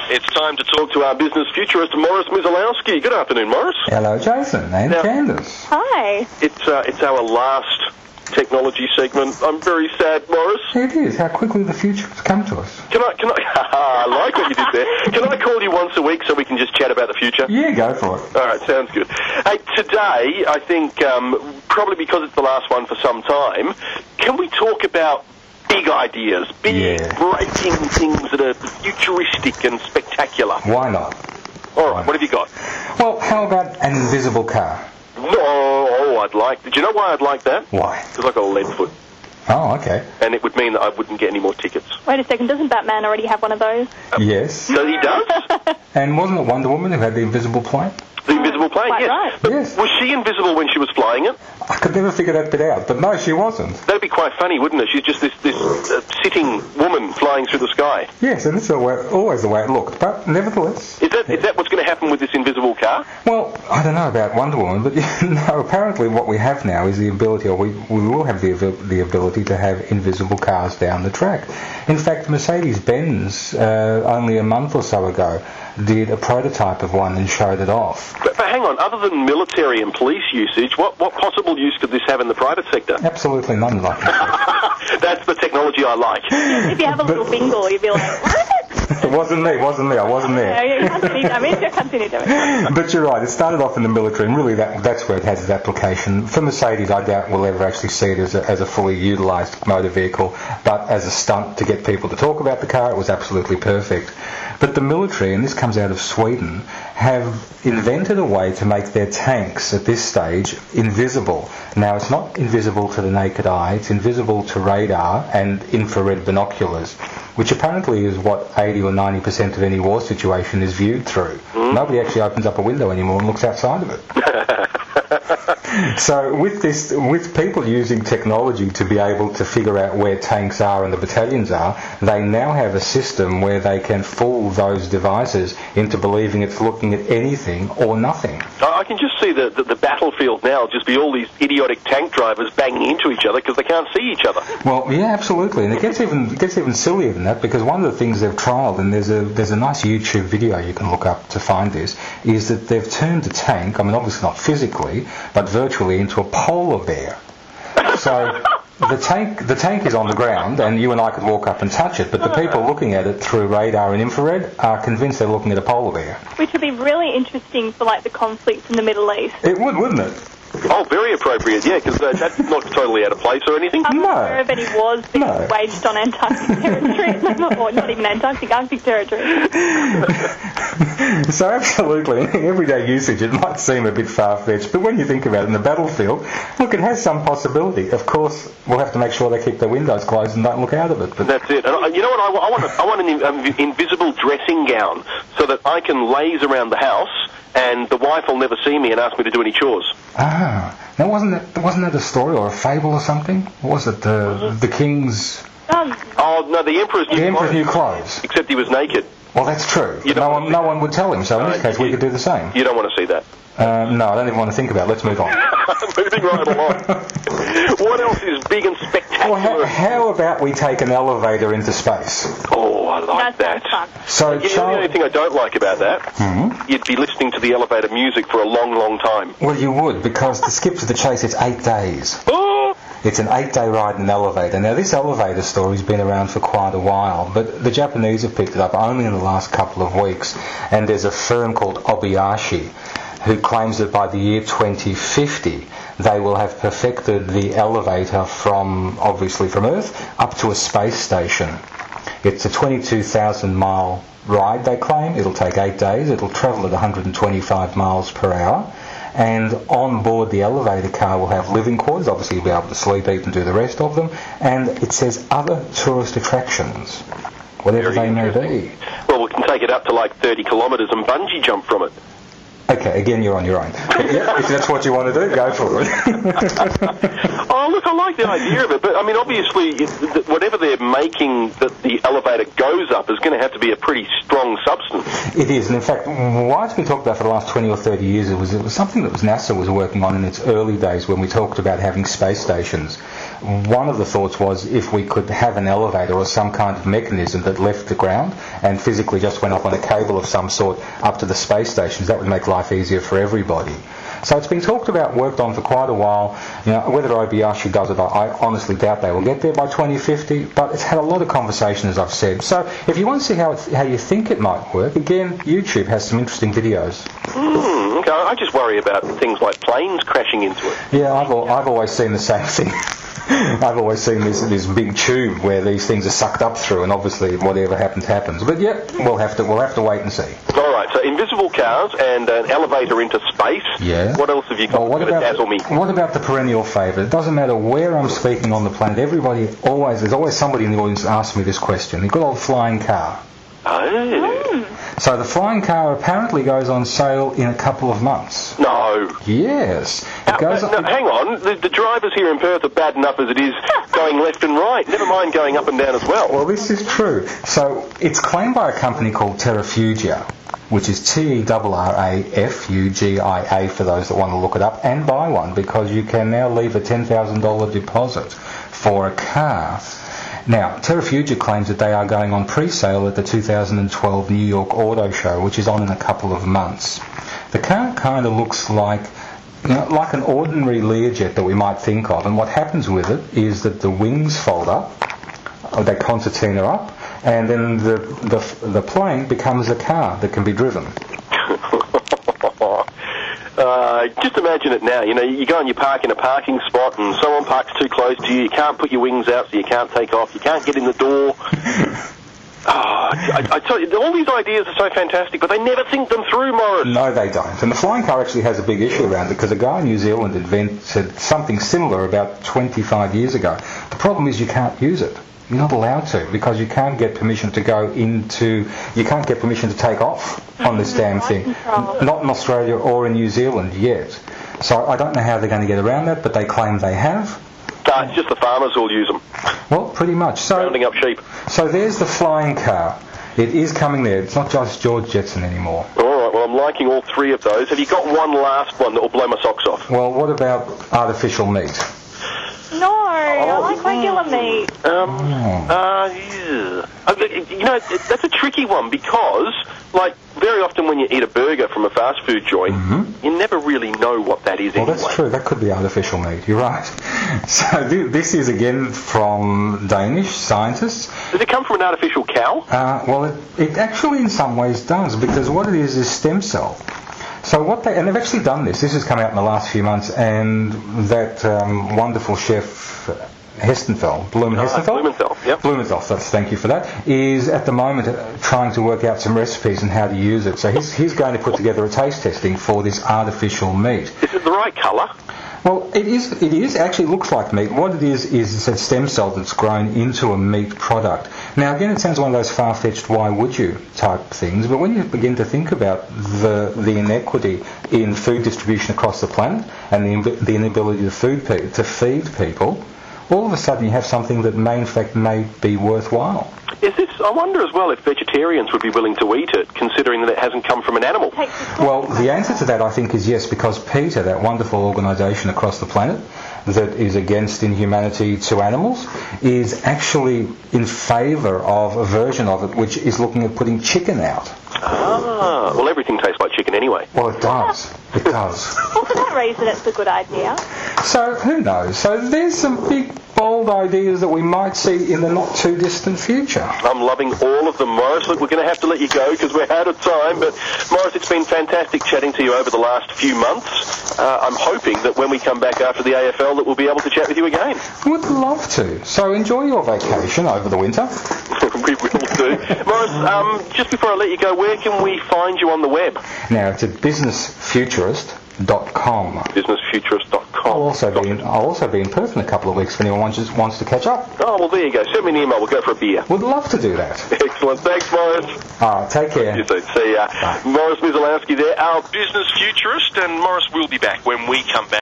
It's time to talk to our business futurist, Morris Mizalowski. Good afternoon, Morris. Hello, Jason and Candace. Hi. It's our last technology segment. I'm very sad, Morris. It is. How quickly the future has come to us. Can I I like what you did there. Can I call you once a week so we can just chat about the future? Yeah, go for it. All right, sounds good. Hey, today, I think, probably because it's the last one for some time, can we talk about big ideas, big breaking things that are futuristic and spectacular? Why not? All right, what have you got? Well, how about an invisible car? Did you know why I'd like that? Why? Because I've got a lead foot. Oh, okay. And it would mean that I wouldn't get any more tickets. Wait a second, doesn't Batman already have one of those? Yes. So he does? And wasn't it Wonder Woman who had the invisible plane? The invisible plane, Quite yes. right. But Yes. was she invisible when she was flying it? I could never figure that bit out, but no, she wasn't. That'd be quite funny, wouldn't it? She's just this sitting woman flying through the sky. Yes, and it's always the way it looked, but nevertheless... Is that what's going to happen with this invisible car? Well, I don't know about Wonder Woman, but no, apparently what we have now is the ability, or we will have the ability to have invisible cars down the track. In fact, Mercedes-Benz, only a month or so ago, did a prototype of one and showed it off. But hang on, other than military and police usage, what possible use could this have in the private sector? Absolutely none, like I said. That's the technology I like. If you have a little bingle, you'd be like, what? It wasn't me, I wasn't there. You can't see any damage, you can't see any damage. But you're right, it started off in the military, and really that's where it has its application. For Mercedes, I doubt we'll ever actually see it as a fully utilised motor vehicle, but as a stunt to get people to talk about the car, it was absolutely perfect. But the military, and this comes out of Sweden, have invented a way to make their tanks at this stage invisible. Now, it's not invisible to the naked eye, it's invisible to radar and infrared binoculars, which apparently is what 80 or 90% of any war situation is viewed through. Nobody actually opens up a window anymore and looks outside of it. So with people using technology to be able to figure out where tanks are and the battalions are, they now have a system where they can fool those devices into believing it's looking at anything or nothing. I can just see the battlefield now just be all these idiotic tank drivers banging into each other because they can't see each other. Well, yeah, absolutely, and it gets even sillier than that, because one of the things they've trialled, and there's a nice YouTube video you can look up to find this, is that they've turned a tank, I mean obviously not physically, but virtually, into a polar bear. So the tank is on the ground, and you and I could walk up and touch it, but the people looking at it through radar and infrared are convinced they're looking at a polar bear. Which would be really interesting for, like, the conflicts in the Middle East. It would, wouldn't it? Oh, very appropriate, yeah, because that's not totally out of place or anything. I'm not aware of any wars being waged on Antarctic territory, or not even Antarctic, Arctic territory. So absolutely, in everyday usage it might seem a bit far-fetched, but when you think about it in the battlefield, look, it has some possibility. Of course, we'll have to make sure they keep their windows closed and don't look out of it. But that's it. And you know what, I want an invisible dressing gown so that I can laze around the house and the wife will never see me and ask me to do any chores. Ah, now wasn't that a story or a fable or something? What was it? The king's... Oh, no, the Emperor's new clothes. Except he was naked. Well, that's true. No one would tell him, so in this case we could do the same. You don't want to see that. No, I don't even want to think about it. Let's move on. Moving right along. What else is big and spectacular? Well, how about we take an elevator into space? Oh, I like that. Fun. So, the only thing I don't like about that, you'd be listening to the elevator music for a long, long time. Well, you would, because to skip to the chase, it's 8 days. Oh! It's an 8-day ride in an elevator. Now, this elevator story's been around for quite a while, but the Japanese have picked it up only in the last couple of weeks, and there's a firm called Obayashi who claims that by the year 2050 they will have perfected the elevator from Earth up to a space station. It's a 22,000-mile ride, they claim. It'll take 8 days. It'll travel at 125 miles per hour. And on board the elevator car will have living quarters. Obviously you'll be able to sleep, eat and do the rest of them. And it says other tourist attractions, whatever they may be. Well, we can take it up to like 30 kilometres and bungee jump from it. Okay, again, you're on your own. But yeah, if that's what you want to do, go for it. Oh, look, I like the idea of it, but I mean, obviously, whatever they're making that the elevator goes up is going to have to be a pretty strong substance. It is, and in fact, why it's been talked about for the last 20 or 30 years, it was something that NASA was working on in its early days when we talked about having space stations. one of the thoughts was if we could have an elevator or some kind of mechanism that left the ground and physically just went up on a cable of some sort up to the space stations, that would make life easier for everybody. So it's been talked about, worked on for quite a while. You know, whether Obayashi does it, I honestly doubt they will get there by 2050, but it's had a lot of conversation, as I've said. So if you want to see how you think it might work, again, YouTube has some interesting videos. Okay. I just worry about things like planes crashing into it. Yeah, I've always seen the same thing. I've always seen this big tube where these things are sucked up through, and obviously whatever happens happens. But yeah, we'll have to wait and see. All right, so invisible cars and an elevator into space. Yeah. What else have you got Well, that's going to dazzle me? What about the perennial favourite? It doesn't matter where I'm speaking on the planet. There's always somebody in the audience asks me this question. The good old flying car. Oh. So the flying car apparently goes on sale in a couple of months. No. Yes. It goes no, hang on. The drivers here in Perth are bad enough as it is going left and right. Never mind going up and down as well. Well, this is true. So it's claimed by a company called Terrafugia, which is TERRAFUGIA for those that want to look it up and buy one, because you can now leave a $10,000 deposit for a car. Now, Terrafugia claims that they are going on pre-sale at the 2012 New York Auto Show, which is on in a couple of months. The car kind of looks like an ordinary Learjet that we might think of, and what happens with it is that the wings fold up, or they concertina up, and then the plane becomes a car that can be driven. Just imagine it now. You know, you go and you park in a parking spot and someone parks too close to you. You can't put your wings out, so you can't take off. You can't get in the door. I tell you, all these ideas are so fantastic, but they never think them through, Morris. No, they don't. And the flying car actually has a big issue around it, because a guy in New Zealand invented something similar about 25 years ago. The problem is you can't use it. You're not allowed to, because you can't get permission to you can't get permission to take off on this damn thing. Not in Australia or in New Zealand yet. So I don't know how they're going to get around that, but they claim they have. It's just the farmers who'll use them. Well, pretty much. So, rounding up sheep. So there's the flying car. It is coming there. It's not just George Jetson anymore. All right, well, I'm liking all three of those. Have you got one last one that will blow my socks off? Well, what about artificial meat? No, I like regular meat. You know, that's a tricky one, because, like, very often when you eat a burger from a fast food joint, you never really know what that is anyway. Well, that's true. That could be artificial meat. You're right. So this is, again, from Danish scientists. Does it come from an artificial cow? Well, it actually in some ways does, because what it is stem cell. So and they've actually done this. This has come out in the last few months, and that wonderful chef Hestenfeld, Blumenthal, yep. Blumenthal, thank you for that, is at the moment trying to work out some recipes and how to use it. So he's going to put together a taste testing for this artificial meat. Is it the right colour? Well, it is actually looks like meat. What it is a stem cell that's grown into a meat product. Now, again, it sounds one of those far-fetched "why would you" type things, but when you begin to think about the inequity in food distribution across the planet and the inability to feed people, all of a sudden you have something that may be worthwhile. I wonder as well if vegetarians would be willing to eat it, considering that it hasn't come from an animal. Well, the answer to that, I think, is yes, because PETA, that wonderful organisation across the planet that is against inhumanity to animals, is actually in favour of a version of it which is looking at putting chicken out. Well, everything tastes like chicken anyway. Well, it does. It does. Well, for that reason, it's a good idea. So, who knows? So, there's some big, bold ideas that we might see in the not-too-distant future. I'm loving all of them, Morris. Look, we're going to have to let you go because we're out of time. But, Morris, it's been fantastic chatting to you over the last few months. I'm hoping that when we come back after the AFL that we'll be able to chat with you again. Would love to. So, enjoy your vacation over the winter. We will do. Morris, just before I let you go, where can we find you on the web? Now, it's at businessfuturist.com. Businessfuturist.com. I'll also be in Perth in a couple of weeks if anyone wants to catch up. Oh, well, there you go. Send me an email. We'll go for a beer. Would love to do that. Excellent. Thanks, Morris. All right, take care. You too. See ya. Bye. Morris Mizalowski there, our business futurist, and Morris will be back when we come back.